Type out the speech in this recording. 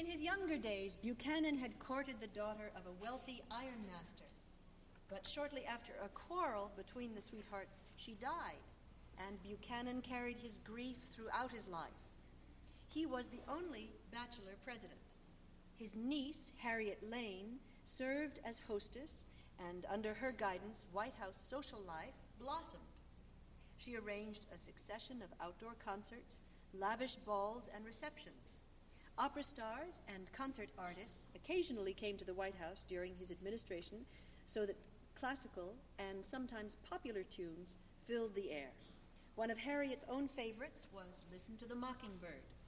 In his younger days, Buchanan had courted the daughter of a wealthy ironmaster. But shortly after a quarrel between the sweethearts, she died, and Buchanan carried his grief throughout his life. He was the only bachelor president. His niece, Harriet Lane, served as hostess, and under her guidance, White House social life blossomed. She arranged a succession of outdoor concerts, lavish balls, and receptions. Opera stars and concert artists occasionally came to the White House during his administration, so that classical and sometimes popular tunes filled the air. One of Harriet's own favorites was Listen to the Mockingbird.